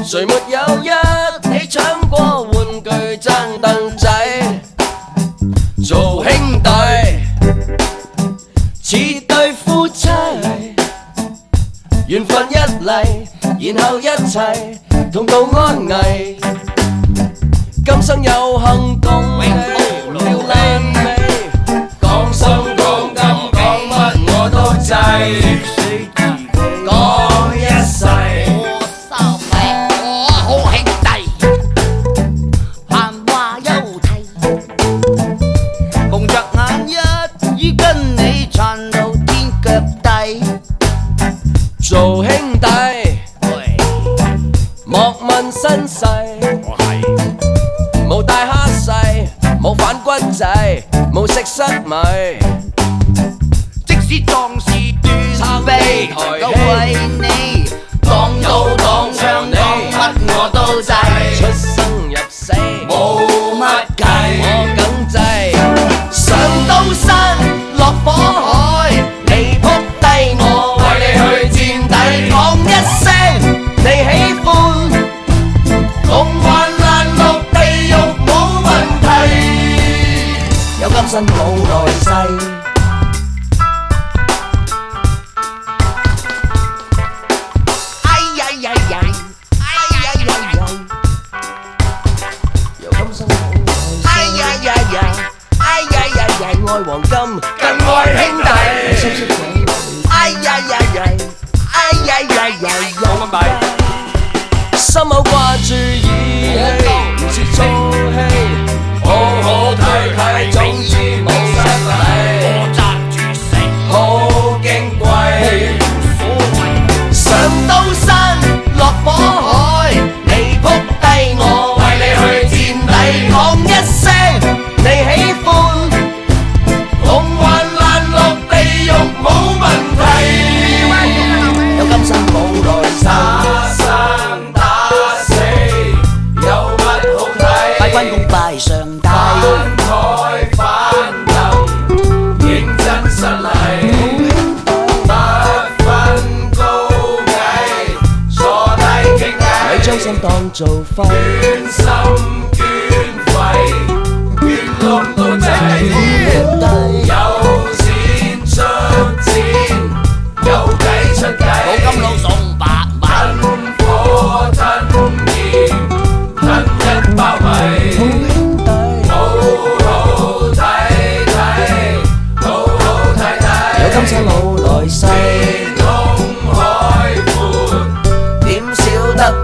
誰沒有一起搶過玩具爭凳仔？做兄弟似對夫妻，緣分一嚟，然後一齊同渡安危。今生有幸共你跳爛尾，講心講金講乜我都制，講一世。 好兄弟，閒話休提，蒙着眼一於跟你撐到天腳底。 做兄弟，莫問身世。冇大蝦細，冇反骨仔，冇食塞米。 即使壯士斷臂，都為你擋刀擋槍擋乜我都制。 出生入死冇乜計， 我梗制。 上刀山落火海，你撲低我為你去墊底。講一聲你喜歡，共患難落地獄冇問題，有今生冇來世。愛黃金，更愛兄弟。哎呀呀呀，哎呀呀呀， 講乜幣？心口掛住義氣，唔似粗氣，好好睇睇，總之冇失禮。 我爭住食， 好矜貴。 上刀山落火海，你撲低我為你去墊底。講一聲你喜歡，共患難落地獄冇問題，有今生冇來世。 打生打死有乜好睇？ 拜關公拜上帝， 反台反凳認真失禮，不分高矮，坐低傾偈。你將心當做肺，捐心捐肺，捐窿都制。有錢出錢，有計出計。 冇金佬送白米， 吞火吞鹽，吞一包米。好好睇睇，好好睇睇。有今生冇來世，天空海闊，點少得